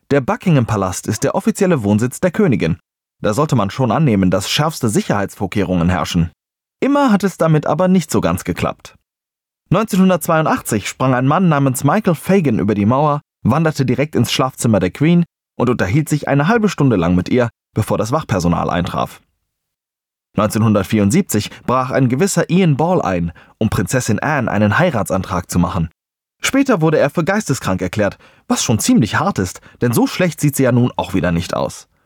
Der Buckingham-Palast ist der offizielle Wohnsitz der Königin. Da sollte man schon annehmen, dass schärfste Sicherheitsvorkehrungen herrschen. Immer hat es damit aber nicht so ganz geklappt. 1982 sprang ein Mann namens Michael Fagan über die Mauer, wanderte direkt ins Schlafzimmer der Queen und unterhielt sich eine halbe Stunde lang mit ihr, bevor das Wachpersonal eintraf. 1974 brach ein gewisser Ian Ball ein, um Prinzessin Anne einen Heiratsantrag zu machen. Später wurde er für geisteskrank erklärt, was schon ziemlich hart ist, denn so schlecht sieht sie ja nun auch wieder nicht aus.